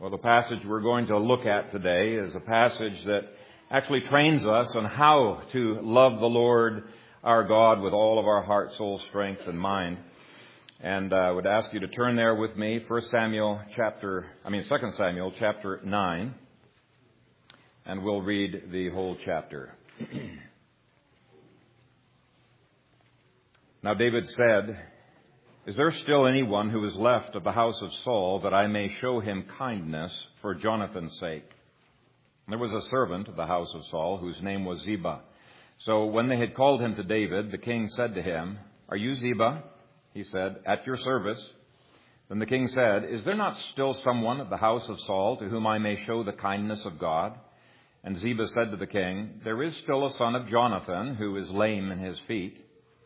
Well, the passage we're going to look at today is a passage that actually trains us on how to love the Lord our God with all of our heart, soul, strength, and mind. And I would ask you to turn there with me, 2 Samuel chapter 9, and we'll read the whole chapter. Now David said, "Is there still anyone who is left of the house of Saul, that I may show him kindness for Jonathan's sake?" There was a servant of the house of Saul whose name was Ziba. So when they had called him to David, the king said to him, "Are you Ziba?" He said, "At your service." Then the king said, "Is there not still someone of the house of Saul to whom I may show the kindness of God?" And Ziba said to the king, "There is still a son of Jonathan who is lame in his feet."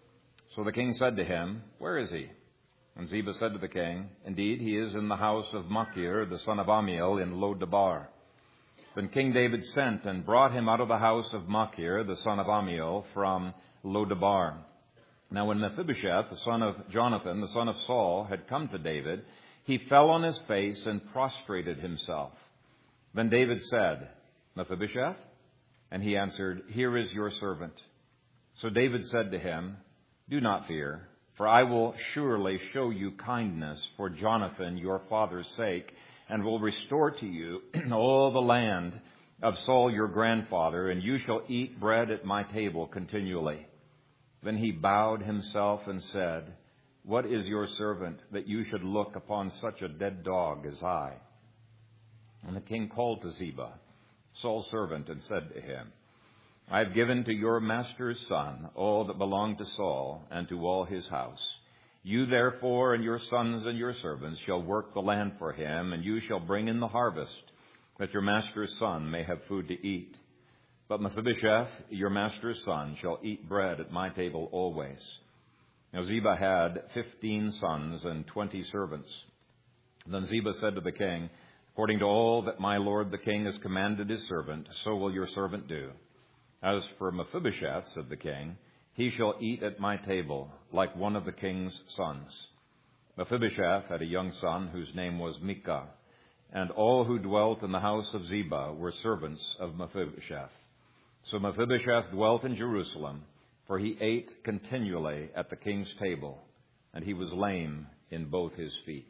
So the king said to him, "Where is he?" And Ziba said to the king, "Indeed, he is in the house of Machir, the son of Ammiel, in Lo-debar." Then King David sent and brought him out of the house of Machir, the son of Ammiel, from Lo-debar. Now when Mephibosheth, the son of Jonathan, the son of Saul, had come to David, he fell on his face and prostrated himself. Then David said, "Mephibosheth?" And he answered, "Here is your servant." So David said to him, "Do not fear, for I will surely show you kindness for Jonathan your father's sake, and will restore to you all the land of Saul your grandfather, and you shall eat bread at my table continually." Then he bowed himself and said, "What is your servant, that you should look upon such a dead dog as I?" And the king called to Ziba, Saul's servant, and said to him, "I have given to your master's son all that belonged to Saul and to all his house. You therefore and your sons and your servants shall work the land for him, and you shall bring in the harvest, that your master's son may have food to eat. But Mephibosheth, your master's son, shall eat bread at my table always." Now Ziba had 15 sons and 20 servants. Then Ziba said to the king, "According to all that my lord the king has commanded his servant, so will your servant do. As for Mephibosheth," said the king, "he shall eat at my table like one of the king's sons." Mephibosheth had a young son whose name was Micah, and all who dwelt in the house of Ziba were servants of Mephibosheth. So Mephibosheth dwelt in Jerusalem, for he ate continually at the king's table, and he was lame in both his feet.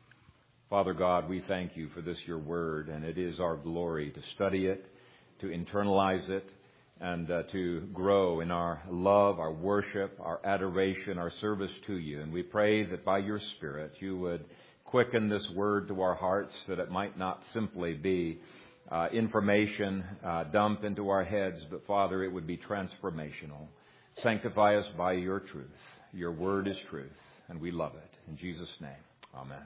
Father God, we thank you for this, your word, and it is our glory to study it, to internalize it, and to grow in our love, our worship, our adoration, our service to you. And we pray that by your Spirit you would quicken this word to our hearts, that it might not simply be information dumped into our heads, but Father, it would be transformational. Sanctify us by your truth. Your word is truth, and we love it. In Jesus' name, amen.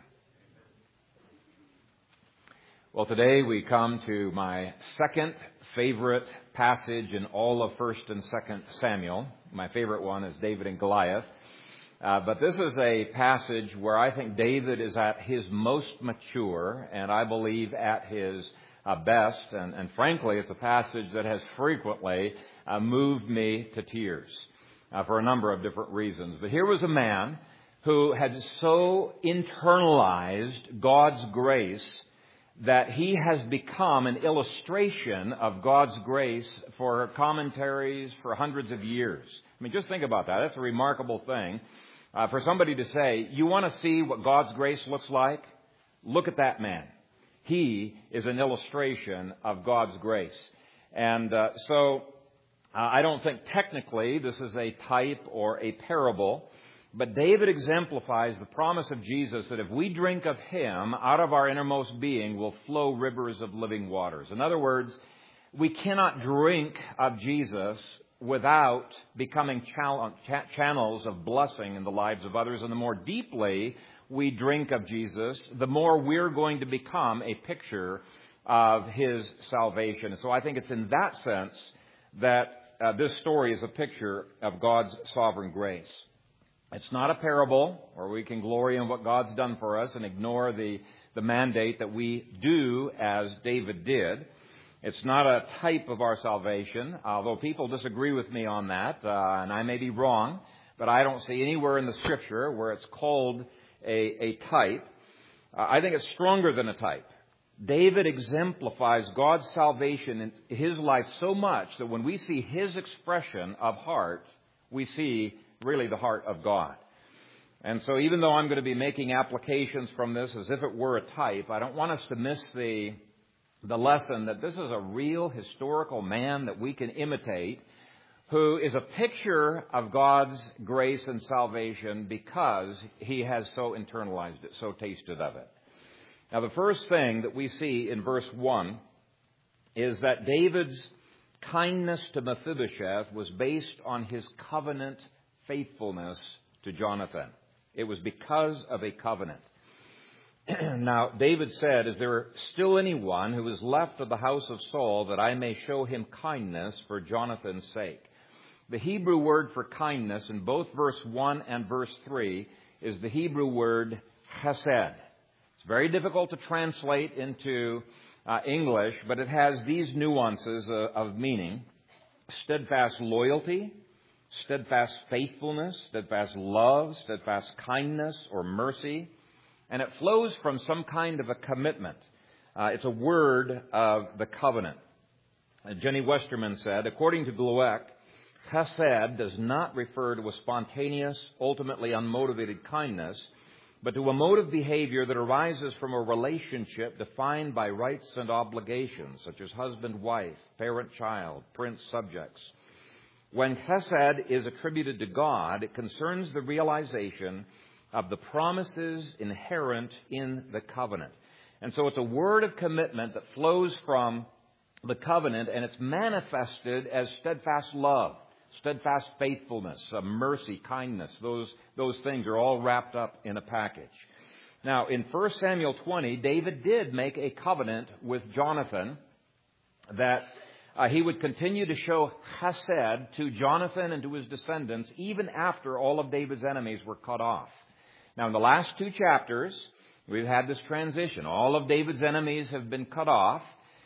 Well, today we come to my second favorite passage in all of 1 and 2 Samuel. My favorite one is David and Goliath. But this is a passage where I think David is at his most mature, and I believe at his best. And frankly, it's a passage that has frequently moved me to tears for a number of different reasons. But here was a man who had so internalized God's grace that he has become an illustration of God's grace for commentaries for hundreds of years. I mean, just think about that. That's a remarkable thing for somebody to say, you want to see what God's grace looks like? Look at that man. He is an illustration of God's grace. And so I don't think technically this is a type or a parable, but David exemplifies the promise of Jesus that if we drink of him, out of our innermost being will flow rivers of living waters. In other words, we cannot drink of Jesus without becoming channels of blessing in the lives of others. And the more deeply we drink of Jesus, the more we're going to become a picture of his salvation. And so I think it's in that sense that this story is a picture of God's sovereign grace. It's not a parable where we can glory in what God's done for us and ignore the mandate that we do as David did. It's not a type of our salvation, although people disagree with me on that, and I may be wrong, but I don't see anywhere in the Scripture where it's called a type. I think it's stronger than a type, David exemplifies God's salvation in his life so much that when we see his expression of heart, we see really the heart of God. And so even though I'm going to be making applications from this as if it were a type, I don't want us to miss the lesson that this is a real historical man that we can imitate, who is a picture of God's grace and salvation because he has so internalized it, so tasted of it. Now, the first thing that we see in verse 1 is that David's kindness to Mephibosheth was based on his covenant faithfulness to Jonathan. It was because of a covenant. Now, David said, "Is there still anyone who is left of the house of Saul that I may show him kindness for Jonathan's sake?" The Hebrew word for kindness in both verse 1 and verse 3 is the Hebrew word chesed. It's very difficult to translate into English, but it has these nuances of meaning: steadfast loyalty, steadfast faithfulness, steadfast love, steadfast kindness or mercy. And it flows from some kind of a commitment. It's a word of the covenant. Jenny Westerman said, according to Glueck, chesed does not refer to a spontaneous, ultimately unmotivated kindness, but to a mode of behavior that arises from a relationship defined by rights and obligations, such as husband-wife, parent-child, prince-subjects. When chesed is attributed to God, it concerns the realization of the promises inherent in the covenant. And so it's a word of commitment that flows from the covenant, and it's manifested as steadfast love, steadfast faithfulness, mercy, kindness. Those things are all wrapped up in a package. Now, in 1 Samuel 20, David did make a covenant with Jonathan that he would continue to show chesed to Jonathan and to his descendants even after all of David's enemies were cut off. Now, in the last 2 chapters, we've had this transition. All of David's enemies have been cut off.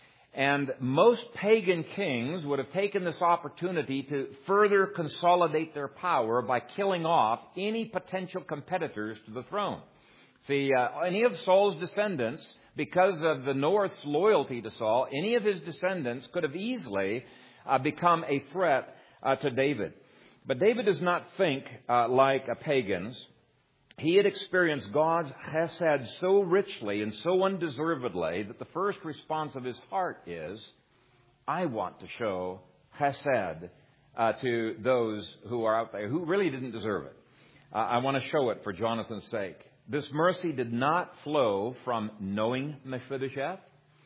And most pagan kings would have taken this opportunity to further consolidate their power by killing off any potential competitors to the throne. See, any of Saul's descendants, because of the North's loyalty to Saul, any of his descendants could have easily become a threat to David. But David does not think like pagans. He had experienced God's chesed so richly and so undeservedly that the first response of his heart is, I want to show chesed to those who are out there who really didn't deserve it. I want to show it for Jonathan's sake. This mercy did not flow from knowing Mephibosheth.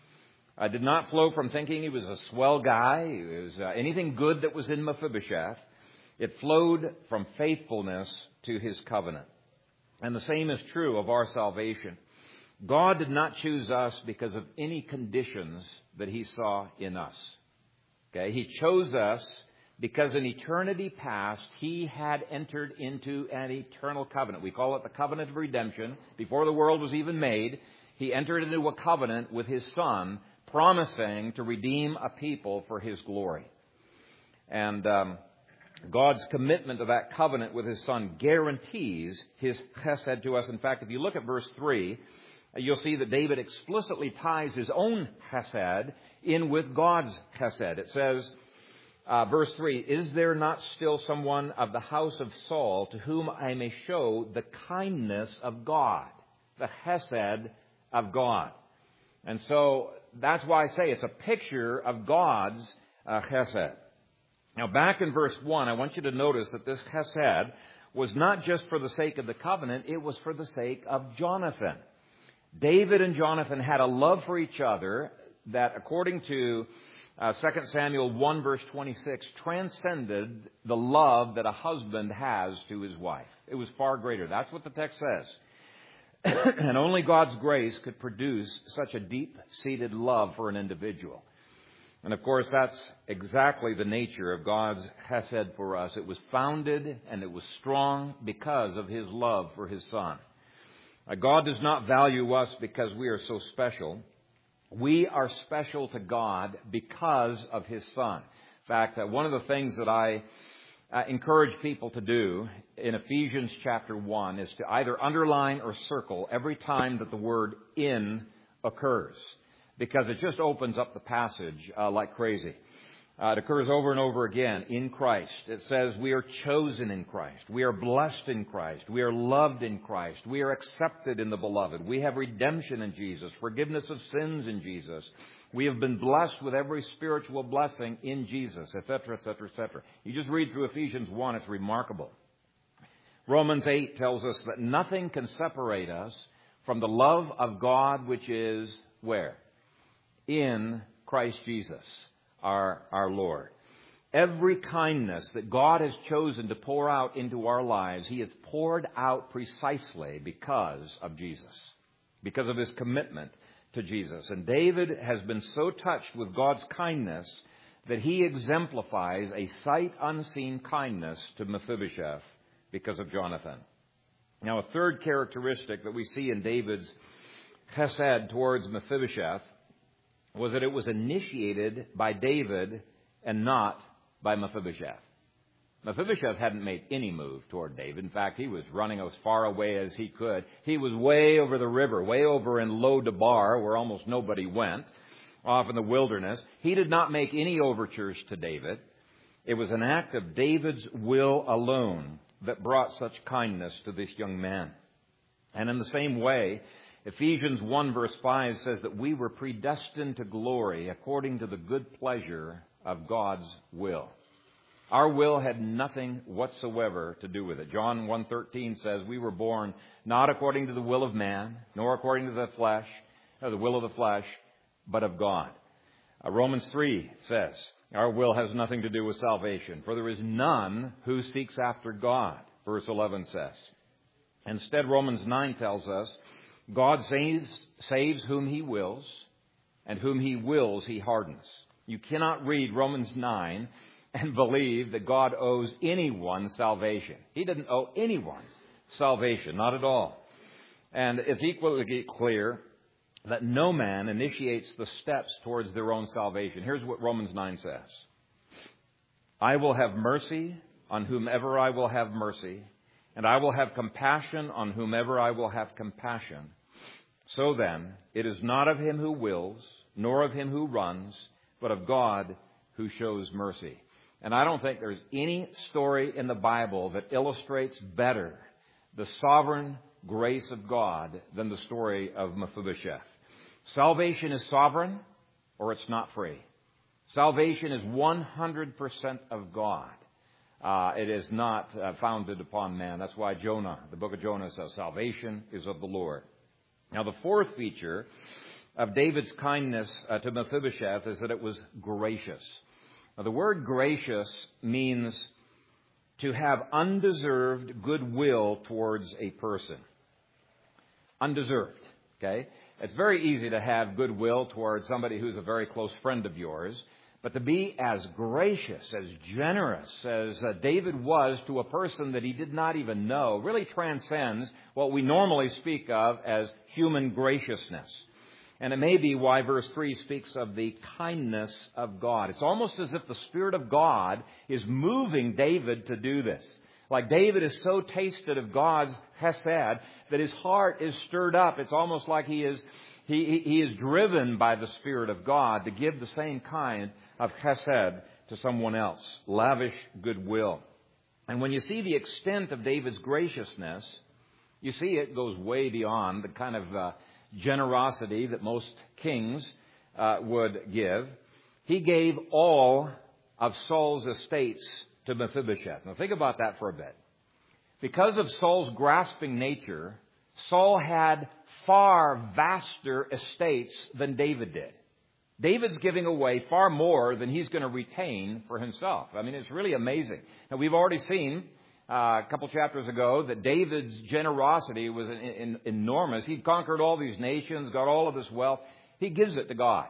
It did not flow from thinking he was a swell guy. It was anything good that was in Mephibosheth. It flowed from faithfulness to his covenant. And the same is true of our salvation. God did not choose us because of any conditions that he saw in us. Okay? He chose us because in eternity past, he had entered into an eternal covenant. We call it the covenant of redemption. Before the world was even made, he entered into a covenant with his Son, promising to redeem a people for his glory. And God's commitment to that covenant with his Son guarantees his chesed to us. In fact, if you look at verse 3, you'll see that David explicitly ties his own chesed in with God's chesed. It says, verse 3, "Is there not still someone of the house of Saul to whom I may show the kindness of God?" The chesed of God. And so that's why I say it's a picture of God's chesed. Now, back in verse 1, I want you to notice that this chesed was not just for the sake of the covenant, it was for the sake of Jonathan. David and Jonathan had a love for each other that, according to 2 Samuel 1, verse 26, transcended the love that a husband has to his wife. It was far greater. That's what the text says. And only God's grace could produce such a deep-seated love for an individual. And of course, that's exactly the nature of God's chesed for us. It was founded and it was strong because of his love for his Son. God does not value us because we are so special. We are special to God because of his Son. In fact, one of the things that I encourage people to do in Ephesians chapter 1 is to either underline or circle every time that the word "in" occurs. because it just opens up the passage like crazy. It occurs over and over again in Christ. It says we are chosen in Christ. We are blessed in Christ. We are loved in Christ. We are accepted in the Beloved. We have redemption in Jesus, forgiveness of sins in Jesus. We have been blessed with every spiritual blessing in Jesus, etc., etc., etc. You just read through Ephesians 1, it's remarkable. Romans 8 tells us that nothing can separate us from the love of God, which is where? In Christ Jesus, our Lord. Every kindness that God has chosen to pour out into our lives, He has poured out precisely because of Jesus, because of His commitment to Jesus. And David has been so touched with God's kindness that he exemplifies a sight unseen kindness to Mephibosheth because of Jonathan. Now, a third characteristic that we see in David's chesed towards Mephibosheth was that it was initiated by David and not by Mephibosheth. Mephibosheth hadn't made any move toward David. In fact, he was running as far away as he could. He was way over the river, way over in Lo-Debar, where almost nobody went, off in the wilderness. He did not make any overtures to David. It was an act of David's will alone that brought such kindness to this young man. And in the same way, Ephesians 1 verse 5 says that we were predestined to glory according to the good pleasure of God's will. Our will had nothing whatsoever to do with it. John 1:13 says we were born not according to the will of man, nor according to the flesh, or the will of the flesh, but of God. Romans 3 says our will has nothing to do with salvation, for there is none who seeks after God, verse 11 says. Instead, Romans 9 tells us God saves whom He wills, and whom He wills He hardens. You cannot read Romans 9 and believe that God owes anyone salvation. He didn't owe anyone salvation, not at all. And it's equally clear that no man initiates the steps towards their own salvation. Here's what Romans 9 says. I will have mercy on whomever I will have mercy, and I will have compassion on whomever I will have compassion. So then, it is not of him who wills, nor of him who runs, but of God who shows mercy. And I don't think there's any story in the Bible that illustrates better the sovereign grace of God than the story of Mephibosheth. Salvation is sovereign, or it's not free. Salvation is 100% of God. It is not founded upon man. That's why Jonah, the book of Jonah says, salvation is of the Lord. Now, the fourth feature of David's kindness to Mephibosheth is that it was gracious. Now, the word gracious means to have undeserved goodwill towards a person. Undeserved, okay? It's very easy to have goodwill towards somebody who's a very close friend of yours, but to be as gracious, as generous as David was to a person that he did not even know really transcends what we normally speak of as human graciousness. And it may be why verse 3 speaks of the kindness of God. It's almost as if the Spirit of God is moving David to do this. Like David is so tasted of God's chesed that his heart is stirred up. It's almost like he is driven by the Spirit of God to give the same kind of chesed to someone else. Lavish goodwill. And when you see the extent of David's graciousness, you see it goes way beyond the kind of generosity that most kings would give. He gave all of Saul's estates to Mephibosheth. Now think about that for a bit. Because of Saul's grasping nature, Saul had far vaster estates than David did. David's giving away far more than he's going to retain for himself. I mean, it's really amazing. Now, we've already seen a couple chapters ago that David's generosity was enormous. He conquered all these nations, got all of this wealth. He gives it to God.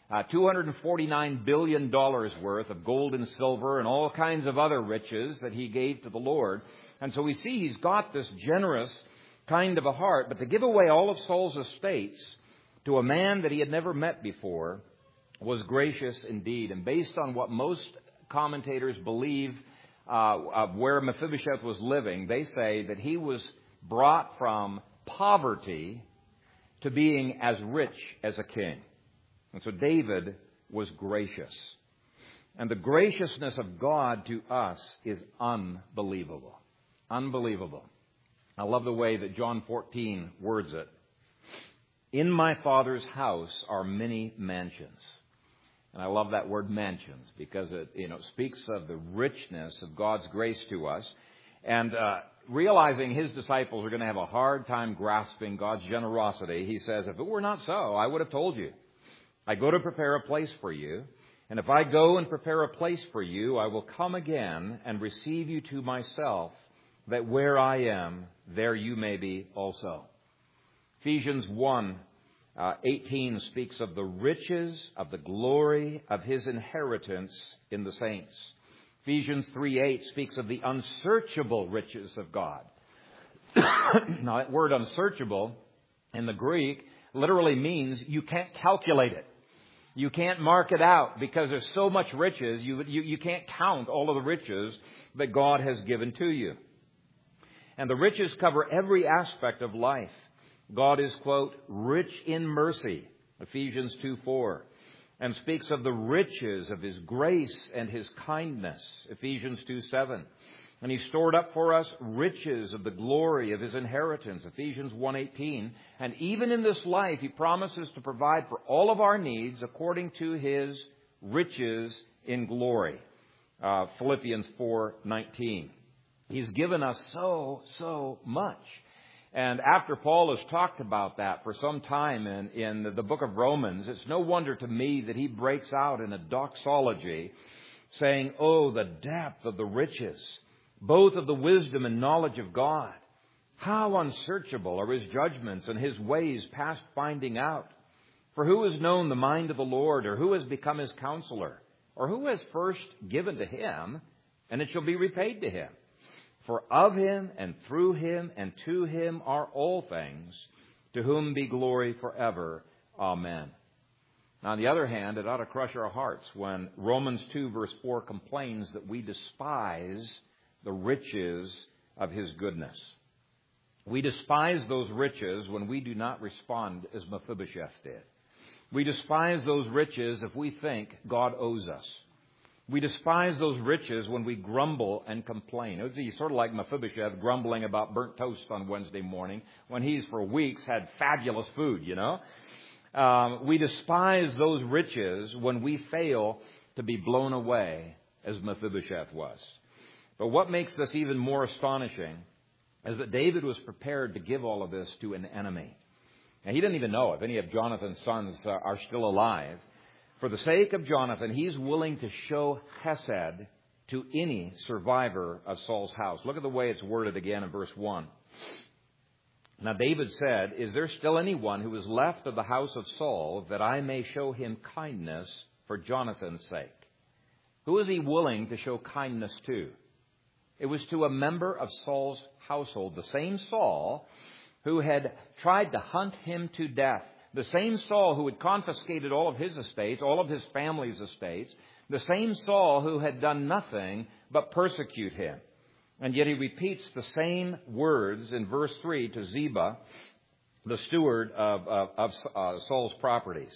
$249 billion worth of gold and silver and all kinds of other riches that he gave to the Lord. And so we see he's got this generous kind of a heart. But to give away all of Saul's estates to a man that he had never met before was gracious indeed. And based on what most commentators believe of where Mephibosheth was living, they say that he was brought from poverty to being as rich as a king. And so David was gracious. And the graciousness of God to us is unbelievable. Unbelievable. I love the way that John 14 words it. In my Father's house are many mansions. And I love that word mansions because it speaks of the richness of God's grace to us. And realizing his disciples are going to have a hard time grasping God's generosity, he says, if it were not so, I would have told you. I go to prepare a place for you. And if I go and prepare a place for you, I will come again and receive you to myself, that where I am, there you may be also. Ephesians 1:18 speaks of the riches of the glory of his inheritance in the saints. Ephesians 3:8 speaks of the unsearchable riches of God. Now, that word unsearchable in the Greek literally means you can't calculate it. You can't mark it out because there's so much riches. You can't count all of the riches that God has given to you. And the riches cover every aspect of life. God is, quote, rich in mercy, Ephesians 2:4, and speaks of the riches of his grace and his kindness, Ephesians 2:7. And he stored up for us riches of the glory of his inheritance, Ephesians 1:18. And even in this life, he promises to provide for all of our needs according to his riches in glory, Philippians 4:19. He's given us so much. And after Paul has talked about that for some time in the book of Romans, it's no wonder to me that he breaks out in a doxology saying, oh, the depth of the riches, both of the wisdom and knowledge of God. How unsearchable are his judgments and his ways past finding out. For who has known the mind of the Lord, or who has become his counselor, or who has first given to him, and it shall be repaid to him? For of him and through him and to him are all things, to whom be glory forever. Amen. Now, on the other hand, it ought to crush our hearts when Romans 2 verse 4 complains that we despise the riches of his goodness. We despise those riches when we do not respond as Mephibosheth did. We despise those riches if we think God owes us. We despise those riches when we grumble and complain. It's sort of like Mephibosheth grumbling about burnt toast on Wednesday morning when he's for weeks had fabulous food, We despise those riches when we fail to be blown away as Mephibosheth was. But what makes this even more astonishing is that David was prepared to give all of this to an enemy. Now, he didn't even know if any of Jonathan's sons are still alive. For the sake of Jonathan, he's willing to show chesed to any survivor of Saul's house. Look at the way it's worded again in verse 1. Now David said, is there still anyone who is left of the house of Saul, that I may show him kindness for Jonathan's sake? Who is he willing to show kindness to? It was to a member of Saul's household, the same Saul who had tried to hunt him to death. The same Saul who had confiscated all of his estates, all of his family's estates. The same Saul who had done nothing but persecute him. And yet he repeats the same words in verse 3 to Ziba, the steward of Saul's properties.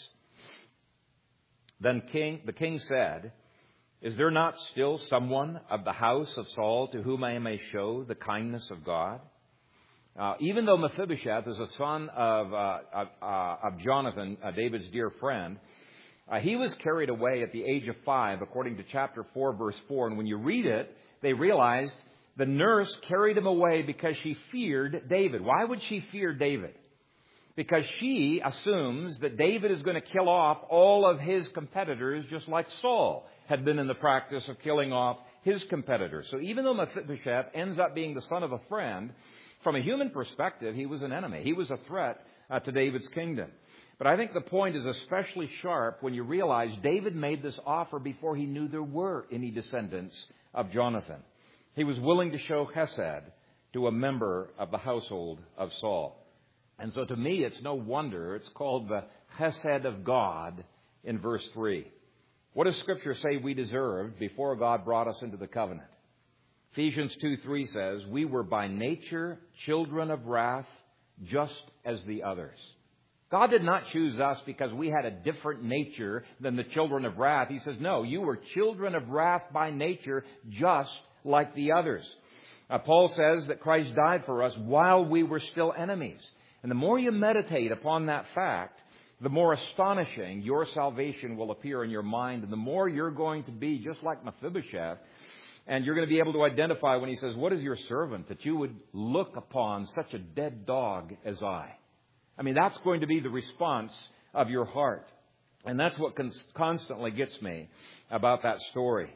Then the king said, is there not still someone of the house of Saul to whom I may show the kindness of God? Even though Mephibosheth is a son of Jonathan, David's dear friend, he was carried away at the age of 5, according to chapter 4, verse 4. And when you read it, they realized the nurse carried him away because she feared David. Why would she fear David? Because she assumes that David is going to kill off all of his competitors, just like Saul had been in the practice of killing off his competitors. So even though Mephibosheth ends up being the son of a friend, from a human perspective, he was an enemy. He was a threat to David's kingdom. But I think the point is especially sharp when you realize David made this offer before he knew there were any descendants of Jonathan. He was willing to show chesed to a member of the household of Saul. And so to me, it's no wonder it's called the chesed of God in verse 3. What does Scripture say we deserved before God brought us into the covenant? Ephesians 2:3 says, we were by nature children of wrath, just as the others. God did not choose us because we had a different nature than the children of wrath. He says, no, you were children of wrath by nature, just like the others. Paul says that Christ died for us while we were still enemies. And the more you meditate upon that fact, the more astonishing your salvation will appear in your mind, and the more you're going to be just like Mephibosheth, and you're going to be able to identify when he says, what is your servant, that you would look upon such a dead dog as I? I mean, that's going to be the response of your heart. And that's what constantly gets me about that story.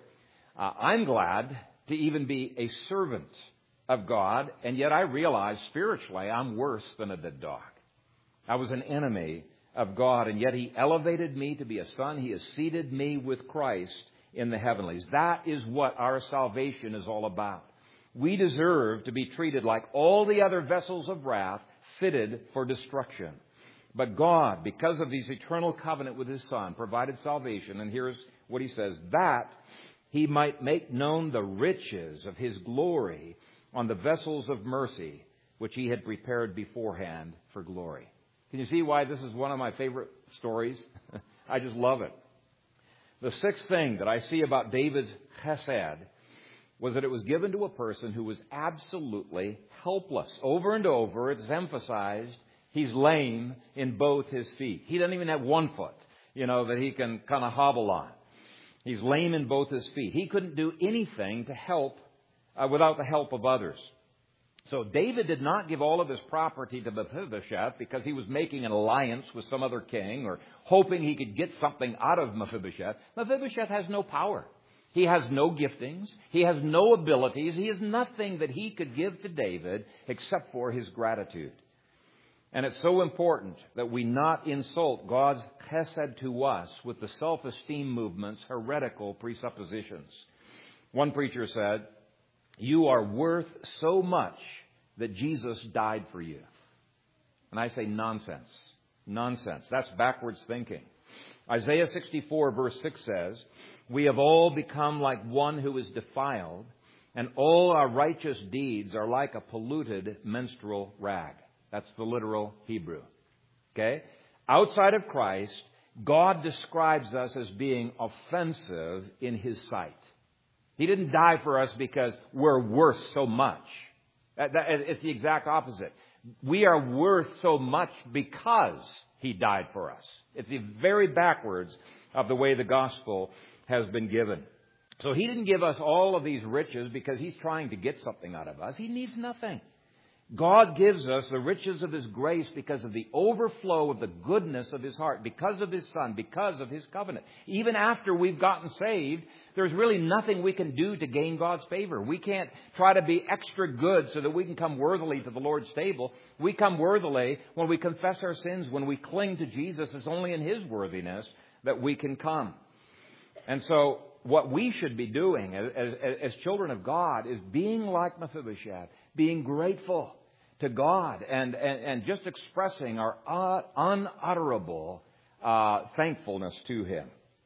I'm glad to even be a servant of God, and yet I realize spiritually I'm worse than a dead dog. I was an enemy of God, and yet He elevated me to be a son. He has seated me with Christ in the heavenlies. That is what our salvation is all about. We deserve to be treated like all the other vessels of wrath, fitted for destruction. But God, because of His eternal covenant with His Son, provided salvation. And here's what He says, that He might make known the riches of His glory on the vessels of mercy, which He had prepared beforehand for glory. Can you see why this is one of my favorite stories? I just love it. The sixth thing that I see about David's chesed was that it was given to a person who was absolutely helpless. Over and over, it's emphasized, he's lame in both his feet. He doesn't even have one foot, that he can kind of hobble on. He's lame in both his feet. He couldn't do anything to help without the help of others. So David did not give all of his property to Mephibosheth because he was making an alliance with some other king or hoping he could get something out of Mephibosheth. Mephibosheth has no power. He has no giftings. He has no abilities. He has nothing that he could give to David except for his gratitude. And it's so important that we not insult God's chesed to us with the self-esteem movement's heretical presuppositions. One preacher said, you are worth so much that Jesus died for you. And I say nonsense. Nonsense. That's backwards thinking. Isaiah 64 verse 6 says, we have all become like one who is defiled, and all our righteous deeds are like a polluted menstrual rag. That's the literal Hebrew. Okay? Outside of Christ, God describes us as being offensive in His sight. He didn't die for us because we're worth so much. It's the exact opposite. We are worth so much because He died for us. It's the very backwards of the way the gospel has been given. So He didn't give us all of these riches because He's trying to get something out of us. He needs nothing. God gives us the riches of His grace because of the overflow of the goodness of His heart, because of His Son, because of His covenant. Even after we've gotten saved, there's really nothing we can do to gain God's favor. We can't try to be extra good so that we can come worthily to the Lord's table. We come worthily when we confess our sins, when we cling to Jesus. It's only in His worthiness that we can come. And so what we should be doing as children of God is being like Mephibosheth, being grateful to God and just expressing our unutterable thankfulness to Him.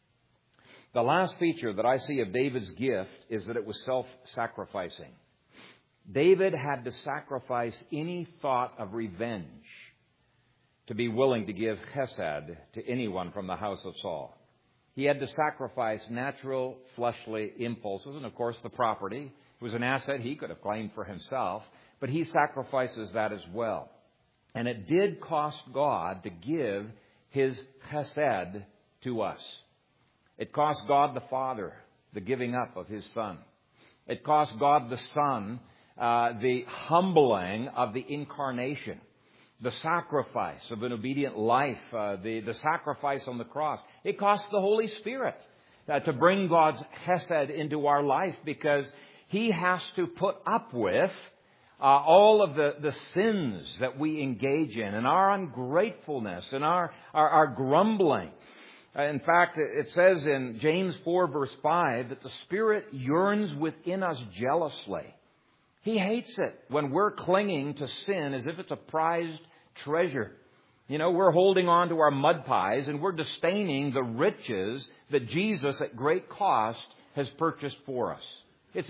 The last feature that I see of David's gift is that it was self-sacrificing. David had to sacrifice any thought of revenge to be willing to give chesed to anyone from the house of Saul. He had to sacrifice natural fleshly impulses and, of course, the property. It was an asset he could have claimed for himself, but he sacrifices that as well. And it did cost God to give His chesed to us. It cost God the Father the giving up of His Son. It cost God the Son the humbling of the incarnation, the sacrifice of an obedient life, the sacrifice on the cross. It cost the Holy Spirit to bring God's chesed into our life, because He has to put up with all of the sins that we engage in, and our ungratefulness and our grumbling. In fact, it says in James 4 verse 5 that the Spirit yearns within us jealously. He hates it when we're clinging to sin as if it's a prized treasure. We're holding on to our mud pies and we're disdaining the riches that Jesus at great cost has purchased for us. It's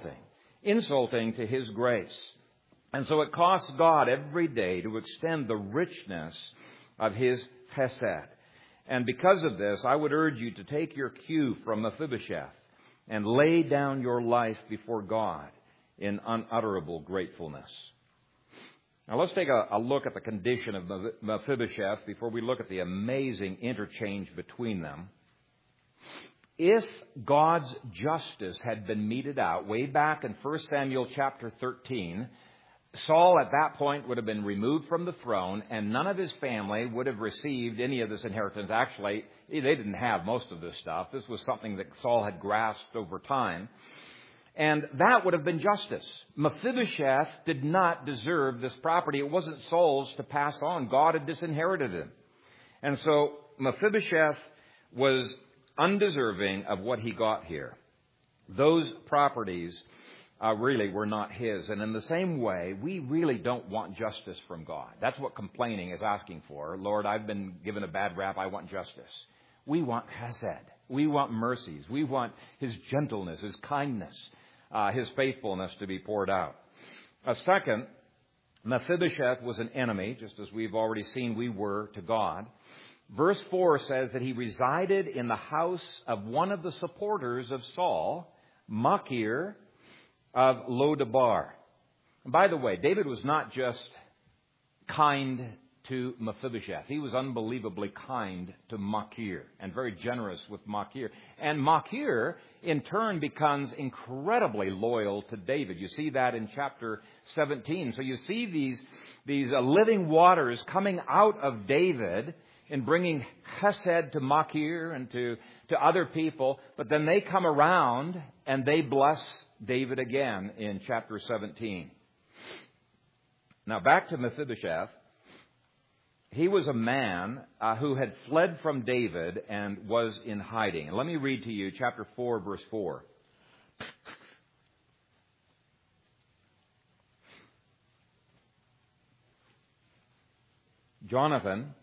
insulting to His grace. And so it costs God every day to extend the richness of his chesed. And because of this, I would urge you to take your cue from Mephibosheth and lay down your life before God in unutterable gratefulness. Now let's take a look at the condition of Mephibosheth before we look at the amazing interchange between them. If God's justice had been meted out way back in 1 Samuel chapter 13, Saul at that point would have been removed from the throne, and none of his family would have received any of this inheritance. Actually, they didn't have most of this stuff. This was something that Saul had grasped over time. And that would have been justice. Mephibosheth did not deserve this property. It wasn't Saul's to pass on. God had disinherited him. And so Mephibosheth was undeserving of what he got here. Those properties really were not his. And in the same way, we really don't want justice from God. That's what complaining is asking for. Lord, I've been given a bad rap. I want justice. We want chesed. We want mercies. We want his gentleness, his kindness, his faithfulness to be poured out. Second, Mephibosheth was an enemy, just as we've already seen we were to God. Verse 4 says that he resided in the house of one of the supporters of Saul, Machir of Lodabar. And by the way, David was not just kind to Mephibosheth. He was unbelievably kind to Machir and very generous with Machir. And Machir, in turn, becomes incredibly loyal to David. You see that in chapter 17. So you see these living waters coming out of David in bringing chesed to Machir and to other people. But then they come around and they bless David again in chapter 17. Now back to Mephibosheth. He was a man who had fled from David and was in hiding. And let me read to you chapter 4, verse 4. Jonathan,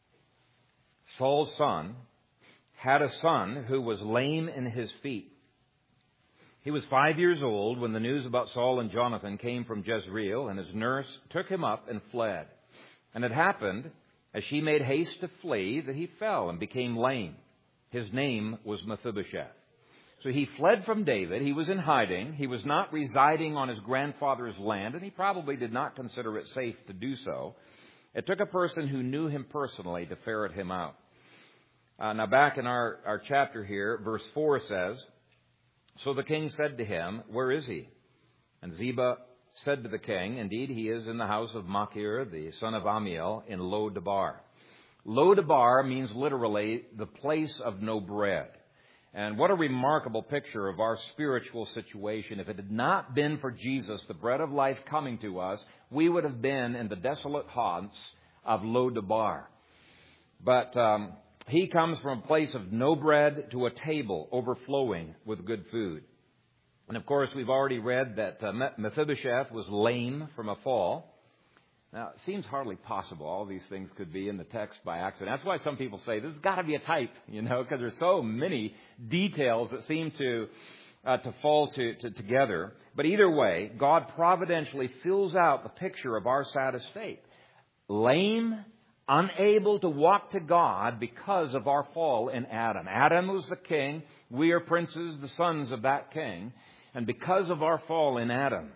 Saul's son, had a son who was lame in his feet. He was 5 years old when the news about Saul and Jonathan came from Jezreel, and his nurse took him up and fled. And it happened, as she made haste to flee, that he fell and became lame. His name was Mephibosheth. So he fled from David. He was in hiding. He was not residing on his grandfather's land, and he probably did not consider it safe to do so. It took a person who knew him personally to ferret him out. Now back in our chapter here, verse 4 says, "So the king said to him, 'Where is he?' And Ziba said to the king, 'Indeed, he is in the house of Machir, the son of Ammiel, in Lodabar.'" Lodabar means literally the place of no bread. And what a remarkable picture of our spiritual situation. If it had not been for Jesus, the bread of life, coming to us, we would have been in the desolate haunts of Lodabar. But he comes from a place of no bread to a table overflowing with good food. And of course, we've already read that Mephibosheth was lame from a fall. Now, it seems hardly possible all these things could be in the text by accident. That's why some people say this has got to be a type, because there's so many details that seem to fall together. But either way, God providentially fills out the picture of our sad estate. Lame, unable to walk to God because of our fall in Adam. Adam was the king. We are princes, the sons of that king. And because of our fall in Adam,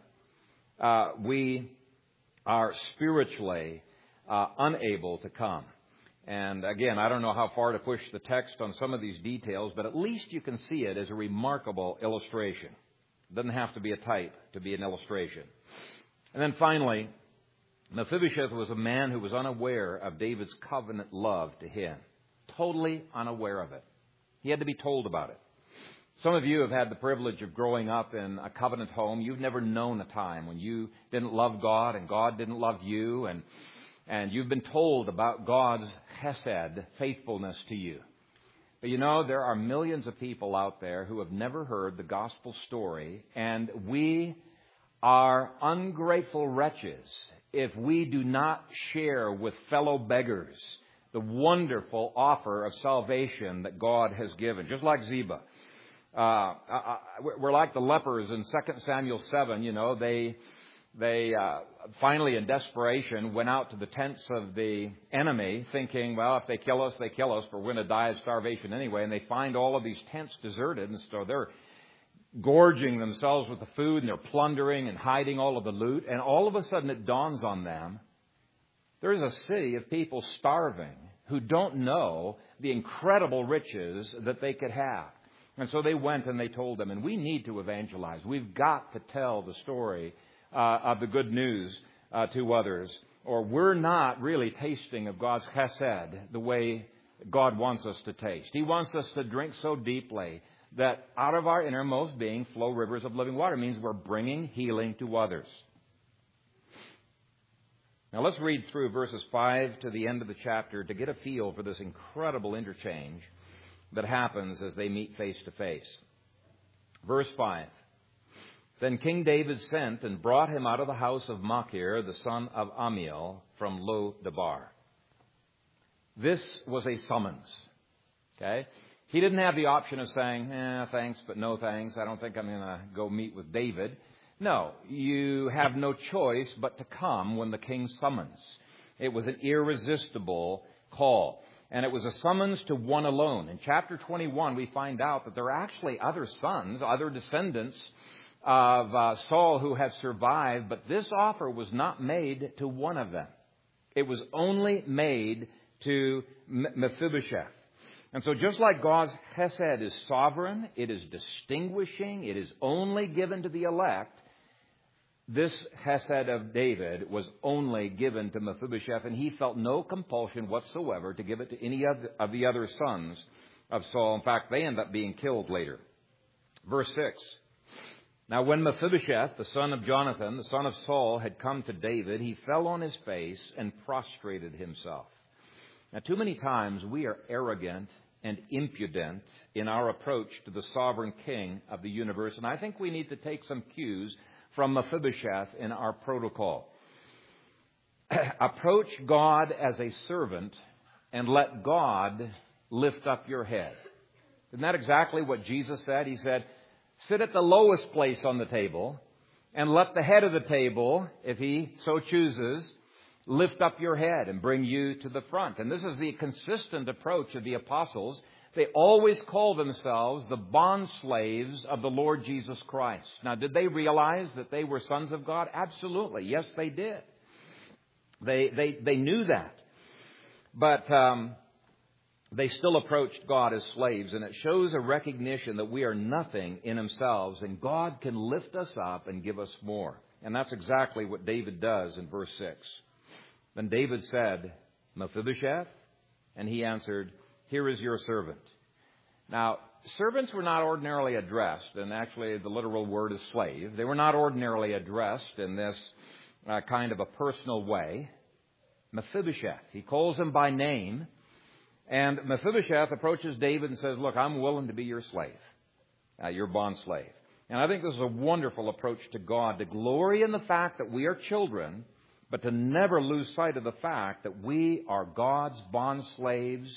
we are spiritually unable to come. And again, I don't know how far to push the text on some of these details, but at least you can see it as a remarkable illustration. It doesn't have to be a type to be an illustration. And then finally, Mephibosheth was a man who was unaware of David's covenant love to him. Totally unaware of it. He had to be told about it. Some of you have had the privilege of growing up in a covenant home. You've never known a time when you didn't love God and God didn't love you. And you've been told about God's chesed, faithfulness to you. But there are millions of people out there who have never heard the gospel story. And we are ungrateful wretches if we do not share with fellow beggars the wonderful offer of salvation that God has given. Just like Ziba. We're like the lepers in 2 Samuel 7. They finally, in desperation, went out to the tents of the enemy, thinking, well, if they kill us, they kill us, but we're going to die of starvation anyway. And they find all of these tents deserted, and so they're gorging themselves with the food, and they're plundering and hiding all of the loot. And all of a sudden it dawns on them, there's a city of people starving who don't know the incredible riches that they could have. And so they went and they told them, and we need to evangelize. We've got to tell the story of the good news to others, or we're not really tasting of God's chesed the way God wants us to taste. He wants us to drink so deeply that out of our innermost being flow rivers of living water. It means we're bringing healing to others. Now let's read through verses 5 to the end of the chapter to get a feel for this incredible interchange that happens as they meet face to face. Verse 5. Then King David sent and brought him out of the house of Machir, the son of Ammiel, from Lo-Debar. This was a summons. Okay? He didn't have the option of saying, thanks, but no thanks. I don't think I'm going to go meet with David. No, you have no choice but to come when the king summons. It was an irresistible call. And it was a summons to one alone. In chapter 21, we find out that there are actually other sons, other descendants of Saul who have survived, but this offer was not made to one of them. It was only made to Mephibosheth. And so just like God's chesed is sovereign, it is distinguishing, it is only given to the elect, this chesed of David was only given to Mephibosheth, and he felt no compulsion whatsoever to give it to any of the other sons of Saul. In fact, they end up being killed later. Verse 6. Now when Mephibosheth, the son of Jonathan, the son of Saul, had come to David, he fell on his face and prostrated himself. Now, too many times we are arrogant and impudent in our approach to the sovereign king of the universe, and I think we need to take some cues from Mephibosheth in our protocol. Approach God as a servant and let God lift up your head. Isn't that exactly what Jesus said? He said, sit at the lowest place on the table and let the head of the table, if he so chooses, lift up your head and bring you to the front. And this is the consistent approach of the apostles. They always call themselves the bond slaves of the Lord Jesus Christ. Now, did they realize that they were sons of God? Absolutely. Yes, they did. They knew that. But they still approached God as slaves, and it shows a recognition that we are nothing in themselves, and God can lift us up and give us more. And that's exactly what David does in verse 6. Then David said, Mephibosheth? And he answered, here is your servant. Now, servants were not ordinarily addressed, and actually the literal word is slave. They were not ordinarily addressed in this kind of a personal way. Mephibosheth, he calls him by name, and Mephibosheth approaches David and says, look, I'm willing to be your slave, your bond slave. And I think this is a wonderful approach to God, to glory in the fact that we are children, but to never lose sight of the fact that we are God's bond slaves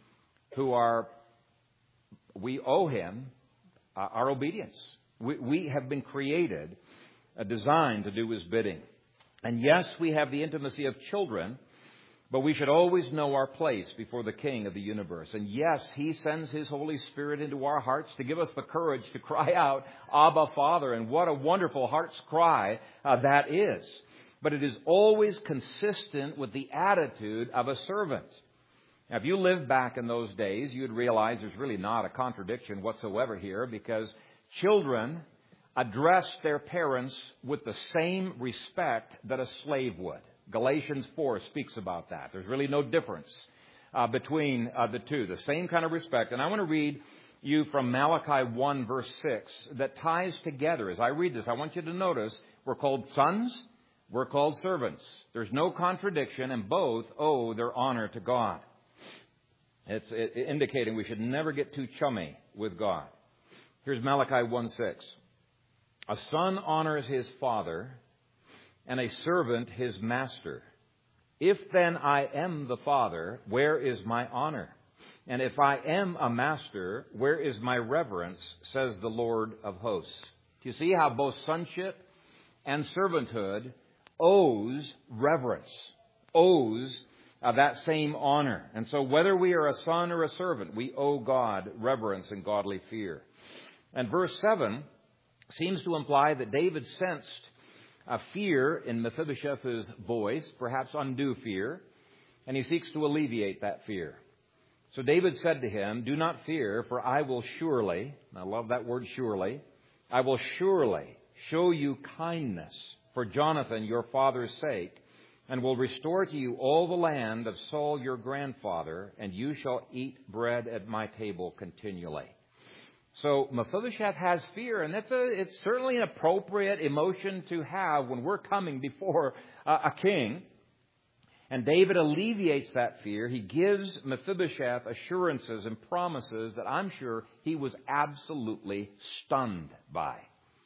we owe Him our obedience. We have been created, designed to do His bidding. And yes, we have the intimacy of children, but we should always know our place before the King of the universe. And yes, He sends His Holy Spirit into our hearts to give us the courage to cry out, Abba, Father. And what a wonderful heart's cry that is. But it is always consistent with the attitude of a servant. Now, if you lived back in those days, you'd realize there's really not a contradiction whatsoever here, because children addressed their parents with the same respect that a slave would. Galatians 4 speaks about that. There's really no difference between the two. The same kind of respect. And I want to read you from Malachi 1 verse 6 that ties together. As I read this, I want you to notice we're called sons, we're called servants. There's no contradiction, and both owe their honor to God. It's indicating we should never get too chummy with God. Here's Malachi 1:6. A son honors his father, and a servant his master. If then I am the father, where is my honor? And if I am a master, where is my reverence, says the Lord of hosts. Do you see how both sonship and servanthood owes reverence, owes that same honor. And so whether we are a son or a servant, we owe God reverence and godly fear. And verse 7 seems to imply that David sensed a fear in Mephibosheth's voice, perhaps undue fear, and he seeks to alleviate that fear. So David said to him, "Do not fear, for I will surely," and I love that word surely, "I will surely show you kindness for Jonathan your father's sake, and will restore to you all the land of Saul your grandfather, and you shall eat bread at my table continually." So Mephibosheth has fear, and it's certainly an appropriate emotion to have when we're coming before a king. And David alleviates that fear. He gives Mephibosheth assurances and promises that I'm sure he was absolutely stunned by.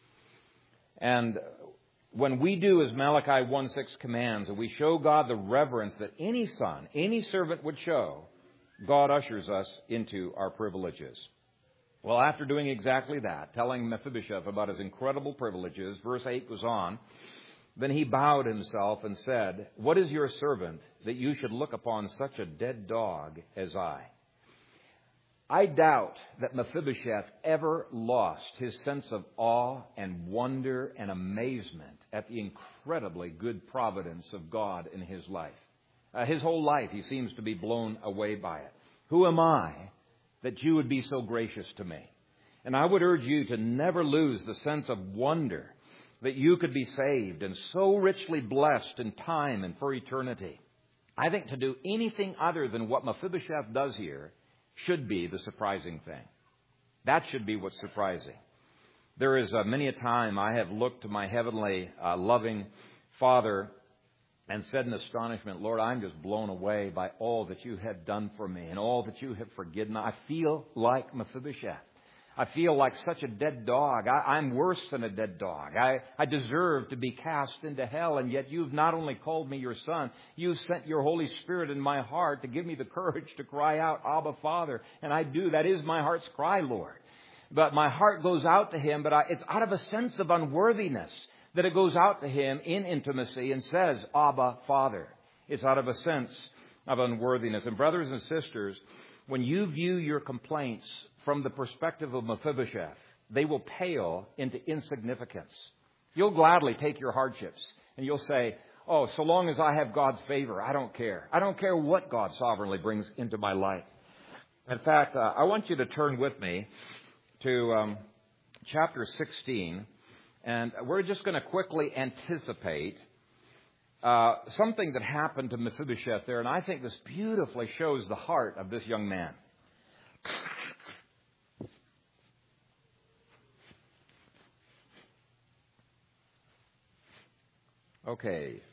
And when we do as Malachi 1:6 commands, and we show God the reverence that any son, any servant would show, God ushers us into our privileges. Well, after doing exactly that, telling Mephibosheth about his incredible privileges, verse 8 goes on, "Then he bowed himself and said, 'What is your servant that you should look upon such a dead dog as I?'" I doubt that Mephibosheth ever lost his sense of awe and wonder and amazement at the incredibly good providence of God in his life. His whole life he seems to be blown away by it. Who am I that you would be so gracious to me? And I would urge you to never lose the sense of wonder that you could be saved and so richly blessed in time and for eternity. I think to do anything other than what Mephibosheth does here should be the surprising thing. That should be what's surprising. There is many a time I have looked to my heavenly loving Father and said in astonishment, "Lord, I'm just blown away by all that you have done for me and all that you have forgiven." I feel like Mephibosheth. I feel like such a dead dog. I'm worse than a dead dog. I deserve to be cast into hell, and yet you've not only called me your son, you've sent your Holy Spirit in my heart to give me the courage to cry out, "Abba, Father." And I do. That is my heart's cry, Lord. But my heart goes out to him, but it's out of a sense of unworthiness that it goes out to him in intimacy and says, "Abba, Father." It's out of a sense of unworthiness. And brothers and sisters, when you view your complaints from the perspective of Mephibosheth, they will pale into insignificance. You'll gladly take your hardships and you'll say, "Oh, so long as I have God's favor, I don't care. I don't care what God sovereignly brings into my life." In fact, I want you to turn with me to chapter 16. And we're just going to quickly anticipate something that happened to Mephibosheth there. And I think this beautifully shows the heart of this young man. Okay.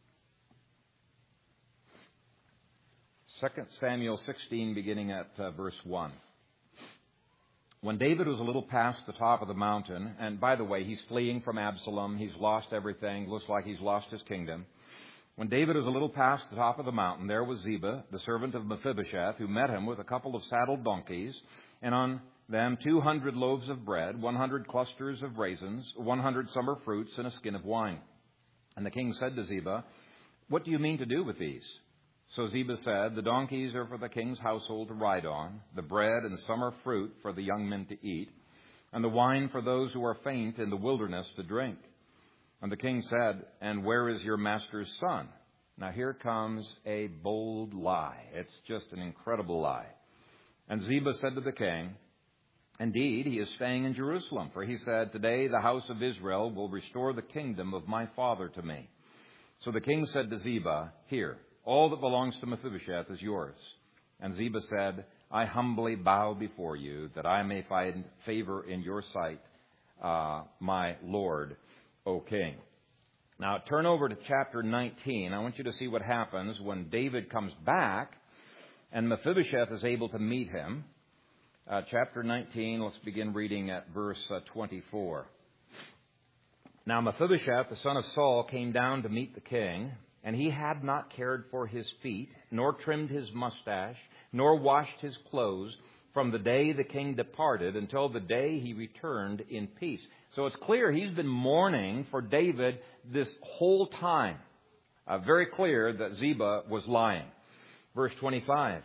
2 Samuel 16, beginning at verse 1. "When David was a little past the top of the mountain," and by the way, he's fleeing from Absalom. He's lost everything. Looks like he's lost his kingdom. "When David was a little past the top of the mountain, there was Ziba, the servant of Mephibosheth, who met him with a couple of saddled donkeys, and on them 200 loaves of bread, 100 clusters of raisins, 100 summer fruits, and a skin of wine. And the king said to Ziba, 'What do you mean to do with these?' So Ziba said, 'The donkeys are for the king's household to ride on, the bread and summer fruit for the young men to eat, and the wine for those who are faint in the wilderness to drink.' And the king said, 'And where is your master's son?' Now here comes a bold lie. It's just an incredible lie. And Ziba said to the king, 'Indeed, he is staying in Jerusalem, for he said, "Today the house of Israel will restore the kingdom of my father to me." So the king said to Ziba, 'Here, all that belongs to Mephibosheth is yours.' And Ziba said, 'I humbly bow before you, that I may find favor in your sight, my lord, O king.'" Now turn over to chapter 19. I want you to see what happens when David comes back and Mephibosheth is able to meet him. Chapter 19, let's begin reading at verse 24. "Now Mephibosheth, the son of Saul, came down to meet the king, And he had not cared for his feet, nor trimmed his mustache, nor washed his clothes from the day the king departed until the day he returned in peace. So it's clear he's been mourning for David this whole time. Very clear that Ziba was lying. Verse 25.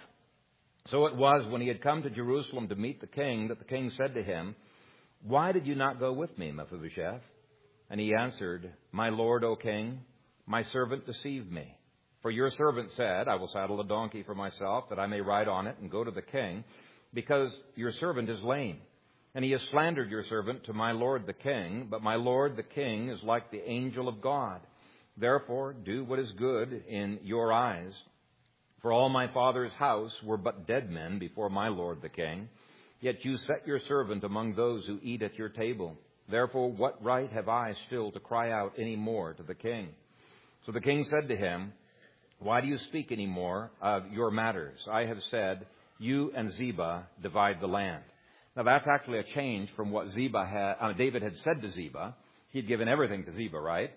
So it was when he had come to Jerusalem to meet the king that the king said to him, "Why did you not go with me, Mephibosheth?" And he answered, "My lord, O king, my servant deceived me. For your servant said, I will saddle a donkey for myself, that I may ride on it and go to the king, because your servant is lame. And he has slandered your servant to my lord the king, but my lord the king is like the angel of God. Therefore, do what is good in your eyes. For all my father's house were but dead men before my lord the king. Yet you set your servant among those who eat at your table. Therefore, what right have I still to cry out any more to the king?" So the king said to him, "Why do you speak any more of your matters? I have said, you and Ziba divide the land." Now that's actually a change from what David had said to Ziba. He'd given everything to Ziba, right?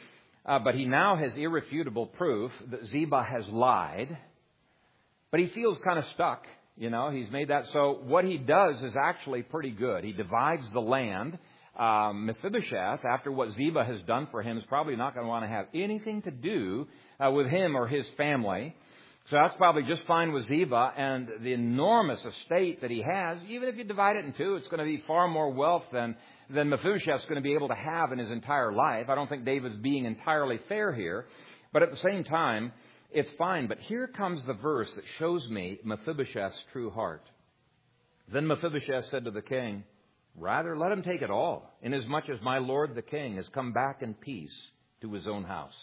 But he now has irrefutable proof that Ziba has lied. But he feels kind of stuck. He's made that. So what he does is actually pretty good. He divides the land. Mephibosheth, after what Ziba has done for him, is probably not going to want to have anything to do with him or his family. So that's probably just fine with Ziba, and the enormous estate that he has, even if you divide it in two, it's going to be far more wealth than Mephibosheth's going to be able to have in his entire life. I don't think David's being entirely fair here, but at the same time, it's fine. But here comes the verse that shows me Mephibosheth's true heart. Then Mephibosheth said to the king, "Rather, let him take it all, inasmuch as my lord the king has come back in peace to his own house."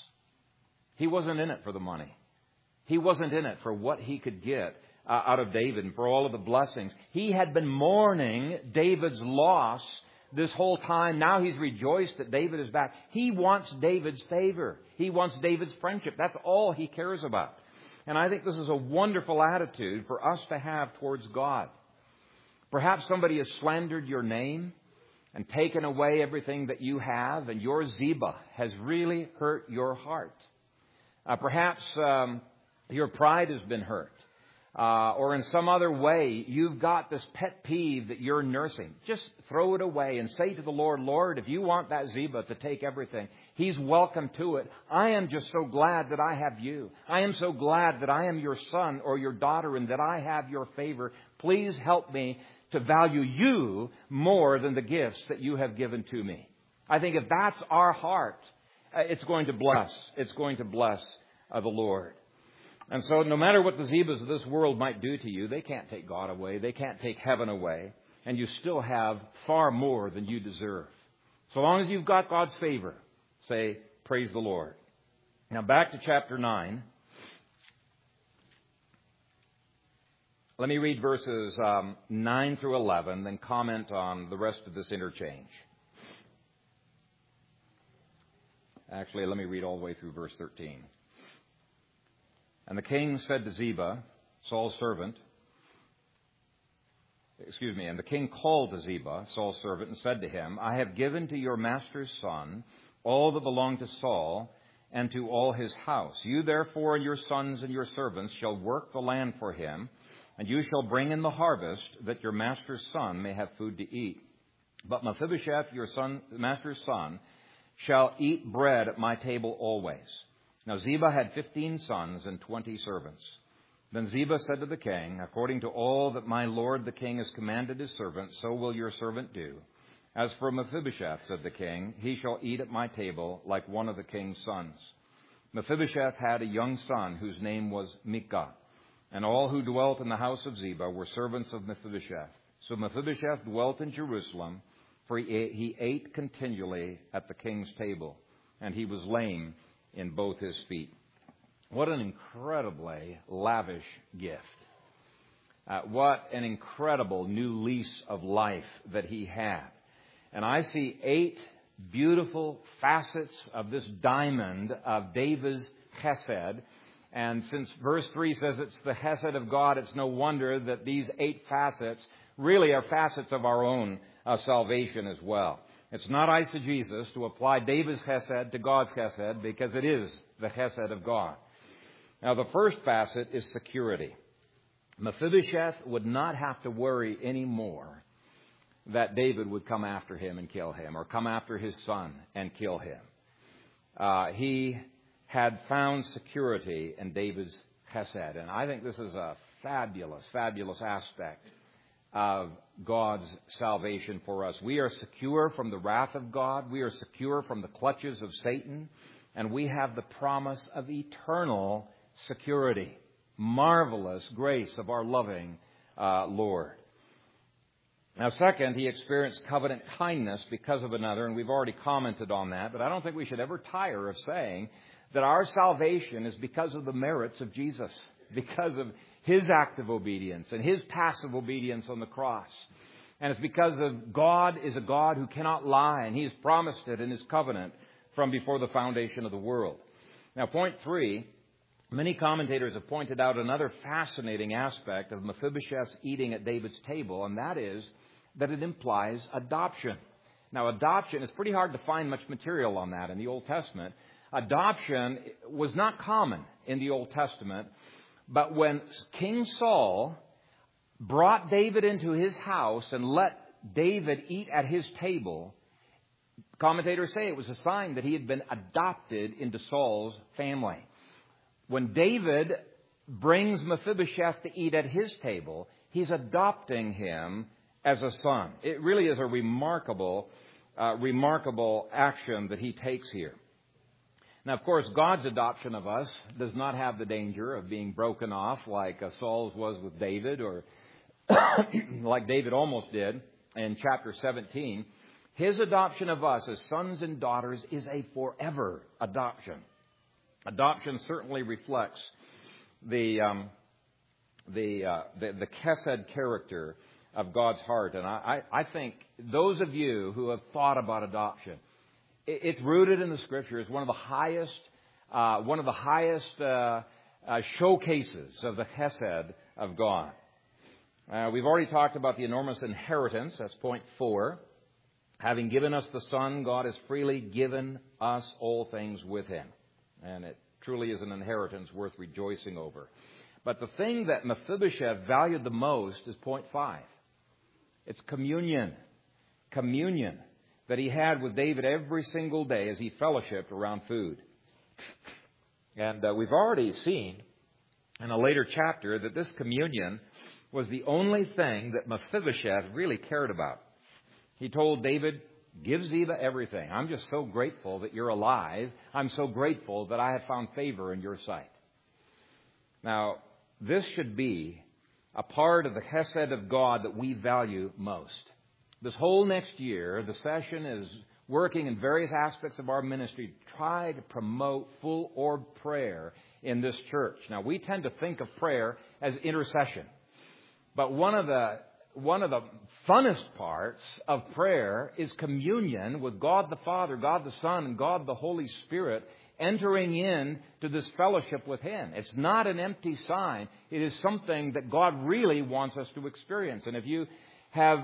He wasn't in it for the money. He wasn't in it for what he could get out of David and for all of the blessings. He had been mourning David's loss this whole time. Now he's rejoiced that David is back. He wants David's favor. He wants David's friendship. That's all he cares about. And I think this is a wonderful attitude for us to have towards God. Perhaps somebody has slandered your name and taken away everything that you have, and your Ziba has really hurt your heart. Perhaps your pride has been hurt. Or in some other way, you've got this pet peeve that you're nursing. Just throw it away and say to the Lord, "Lord, if you want that Ziba to take everything, he's welcome to it. I am just so glad that I have you. I am so glad that I am your son or your daughter and that I have your favor. Please help me to value you more than the gifts that you have given to me." I think if that's our heart, it's going to bless. It's going to bless the Lord. And so no matter what the Zibas of this world might do to you, they can't take God away. They can't take heaven away. And you still have far more than you deserve. So long as you've got God's favor, say, praise the Lord. Now back to chapter 9. Let me read verses 9 through 11, then comment on the rest of this interchange. Actually, let me read all the way through verse 13. And the king said to Ziba, Saul's servant, and the king called to Ziba, Saul's servant, and said to him, "I have given to your master's son all that belonged to Saul and to all his house. You therefore and your sons and your servants shall work the land for him, and you shall bring in the harvest, that your master's son may have food to eat. But Mephibosheth, your master's son, shall eat bread at my table always." Now Ziba had 15 sons and 20 servants. Then Ziba said to the king, "According to all that my lord the king has commanded his servant, so will your servant do. As for Mephibosheth," said the king, "he shall eat at my table like one of the king's sons." Mephibosheth had a young son whose name was Micah, and all who dwelt in the house of Ziba were servants of Mephibosheth. So Mephibosheth dwelt in Jerusalem, for he ate continually at the king's table, and he was lame in both his feet. What an incredibly lavish gift. What an incredible new lease of life that he had. And I see 8 beautiful facets of this diamond of David's chesed. And since verse 3 says it's the chesed of God, it's no wonder that these 8 facets really are facets of our own salvation as well. It's not eisegesis to apply David's chesed to God's chesed, because it is the chesed of God. Now, the first facet is security. Mephibosheth would not have to worry anymore that David would come after him and kill him, or come after his son and kill him. He had found security in David's chesed. And I think this is a fabulous, fabulous aspect of God's salvation for us. We are secure from the wrath of God. We are secure from the clutches of Satan. And we have the promise of eternal security. Marvelous grace of our loving Lord. Now, second, he experienced covenant kindness because of another, and we've already commented on that, but I don't think we should ever tire of saying that our salvation is because of the merits of Jesus, because of His active obedience and His passive obedience on the cross. And it's because of God is a God who cannot lie, and He has promised it in His covenant from before the foundation of the world. Now, point 3, many commentators have pointed out another fascinating aspect of Mephibosheth's eating at David's table, and that is that it implies adoption. Now, adoption, it's pretty hard to find much material on that in the Old Testament. Adoption was not common in the Old Testament, but when King Saul brought David into his house and let David eat at his table, commentators say it was a sign that he had been adopted into Saul's family. When David brings Mephibosheth to eat at his table, he's adopting him as a son. It really is a remarkable action that he takes here. Now, of course, God's adoption of us does not have the danger of being broken off like Saul's was with David, or like David almost did in chapter 17. His adoption of us as sons and daughters is a forever adoption. Adoption certainly reflects the chesed character of God's heart. And I think those of you who have thought about adoption, it's rooted in the Scripture. It's one of the highest showcases of the chesed of God. We've already talked about the enormous inheritance. That's point 4. Having given us the Son, God has freely given us all things with Him. And it truly is an inheritance worth rejoicing over. But the thing that Mephibosheth valued the most is point 5. It's communion. Communion that he had with David every single day as he fellowshiped around food. And we've already seen in a later chapter that this communion was the only thing that Mephibosheth really cared about. He told David, "Give Ziba everything. I'm just so grateful that you're alive. I'm so grateful that I have found favor in your sight." Now, this should be a part of the chesed of God that we value most. This whole next year, the session is working in various aspects of our ministry to try to promote full orb prayer in this church. Now, we tend to think of prayer as intercession. But one of the funnest parts of prayer is communion with God the Father, God the Son, and God the Holy Spirit, entering in to this fellowship with Him. It's not an empty sign. It is something that God really wants us to experience. And if you have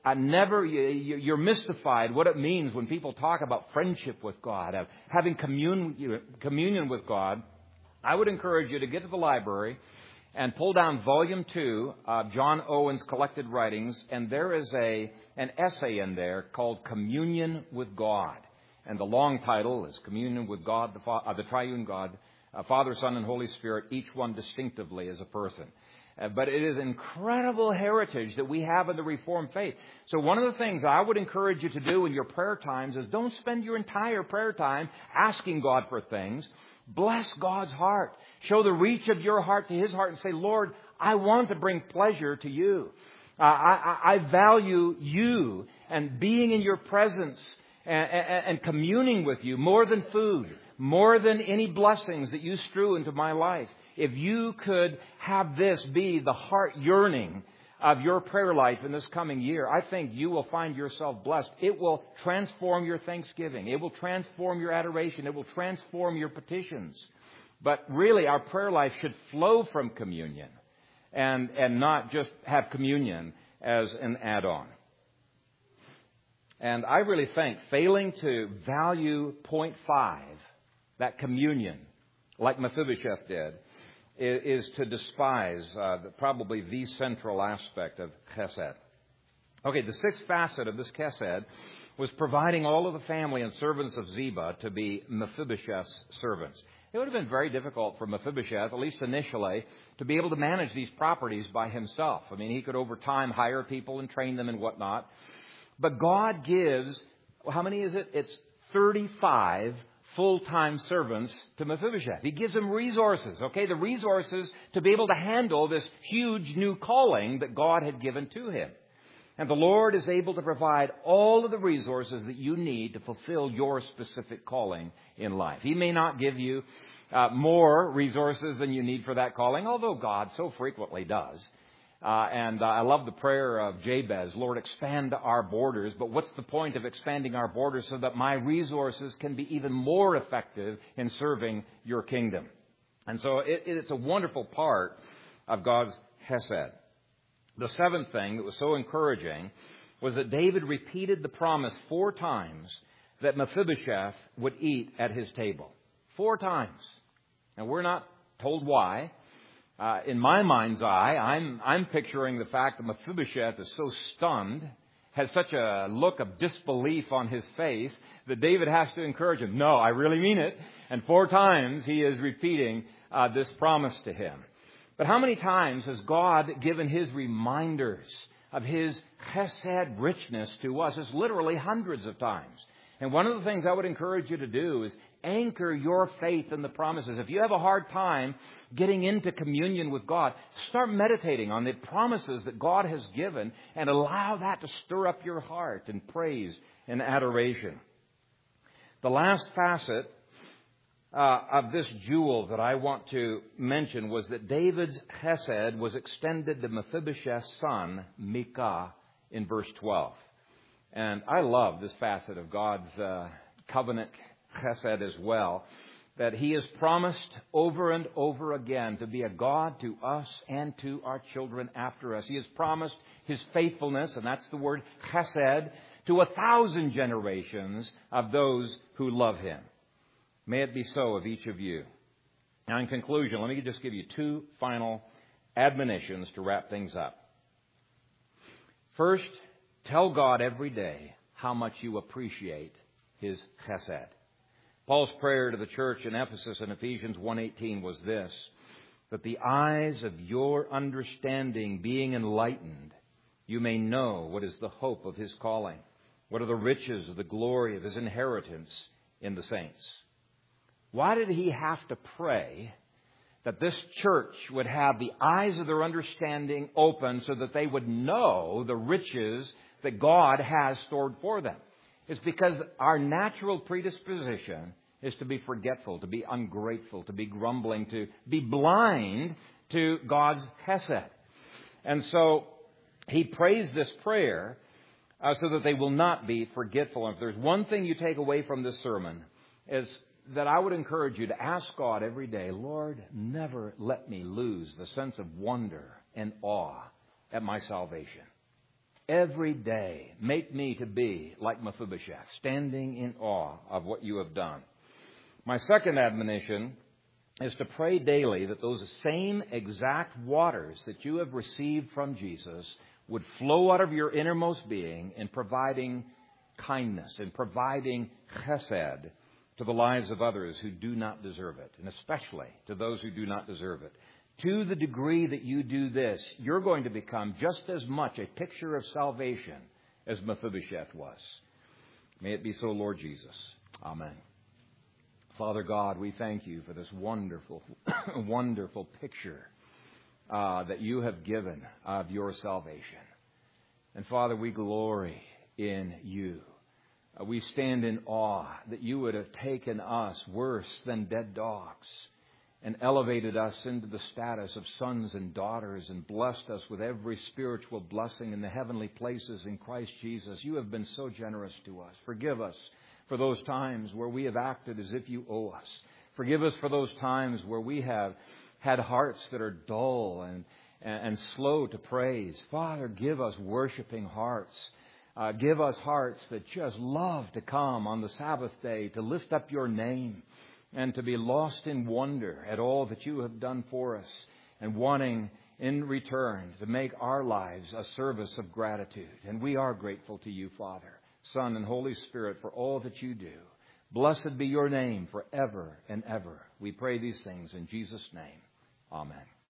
you're mystified what it means when people talk about friendship with God, of having communion with God, I would encourage you to get to the library and pull down Volume 2 of John Owen's collected writings, and there is an essay in there called Communion with God. And the long title is Communion with God, the Triune God, Father, Son, and Holy Spirit, each one distinctively as a person. But it is incredible heritage that we have in the Reformed faith. So one of the things I would encourage you to do in your prayer times is don't spend your entire prayer time asking God for things. Bless God's heart. Show the reach of your heart to His heart and say, "Lord, I want to bring pleasure to you. I value you and being in your presence and communing with you more than food, more than any blessings that you strew into my life." If you could have this be the heart yearning of your prayer life in this coming year, I think you will find yourself blessed. It will transform your thanksgiving. It will transform your adoration. It will transform your petitions. But really, our prayer life should flow from communion and not just have communion as an add-on. And I really think failing to value point 5, that communion, like Mephibosheth did, is to despise probably the central aspect of chesed. Okay, the sixth facet of this chesed was providing all of the family and servants of Ziba to be Mephibosheth's servants. It would have been very difficult for Mephibosheth, at least initially, to be able to manage these properties by himself. I mean, he could over time hire people and train them and whatnot. But God gives, how many is it? It's 35 full-time servants to Mephibosheth. He gives him resources, okay? The resources to be able to handle this huge new calling that God had given to him. And the Lord is able to provide all of the resources that you need to fulfill your specific calling in life. He may not give you more resources than you need for that calling, although God so frequently does. And I love the prayer of Jabez, Lord, expand our borders. But what's the point of expanding our borders? So that my resources can be even more effective in serving your kingdom. And so it's a wonderful part of God's chesed. The seventh thing that was so encouraging was that David repeated the promise 4 times that Mephibosheth would eat at his table. 4 times. And we're not told why. In my mind's eye, I'm picturing the fact that Mephibosheth is so stunned, has such a look of disbelief on his face, that David has to encourage him. No, I really mean it. And 4 times he is repeating this promise to him. But how many times has God given His reminders of His chesed richness to us? It's literally hundreds of times. And one of the things I would encourage you to do is anchor your faith in the promises. If you have a hard time getting into communion with God, start meditating on the promises that God has given and allow that to stir up your heart in praise and adoration. The last facet of this jewel that I want to mention was that David's chesed was extended to Mephibosheth's son, Micah, in verse 12. And I love this facet of God's covenant chesed as well, that He has promised over and over again to be a God to us and to our children after us. He has promised His faithfulness, and that's the word chesed, to 1,000 generations of those who love Him. May it be so of each of you. Now, in conclusion, let me just give you 2 final admonitions to wrap things up. First, tell God every day how much you appreciate His chesed. Paul's prayer to the church in Ephesus in Ephesians 1:18 was this, that the eyes of your understanding being enlightened, you may know what is the hope of His calling, what are the riches of the glory of His inheritance in the saints. Why did he have to pray that this church would have the eyes of their understanding open so that they would know the riches that God has stored for them? It's because our natural predisposition is to be forgetful, to be ungrateful, to be grumbling, to be blind to God's chesed. And so he prays this prayer so that they will not be forgetful. And if there's one thing you take away from this sermon, is that I would encourage you to ask God every day, Lord, never let me lose the sense of wonder and awe at my salvation. Every day, make me to be like Mephibosheth, standing in awe of what you have done. My second admonition is to pray daily that those same exact waters that you have received from Jesus would flow out of your innermost being in providing kindness, in providing chesed to the lives of others who do not deserve it, and especially to those who do not deserve it. To the degree that you do this, you're going to become just as much a picture of salvation as Mephibosheth was. May it be so, Lord Jesus. Amen. Father God, we thank you for this wonderful, wonderful picture that you have given of your salvation. And Father, we glory in you. We stand in awe that you would have taken us worse than dead dogs and elevated us into the status of sons and daughters and blessed us with every spiritual blessing in the heavenly places in Christ Jesus. You have been so generous to us. Forgive us for those times where we have acted as if you owe us. Forgive us for those times where we have had hearts that are dull and slow to praise. Father, give us worshiping hearts. Give us hearts that just love to come on the Sabbath day to lift up your name and to be lost in wonder at all that you have done for us, and wanting in return to make our lives a service of gratitude. And we are grateful to you, Father, Son, and Holy Spirit, for all that you do. Blessed be your name forever and ever. We pray these things in Jesus' name. Amen.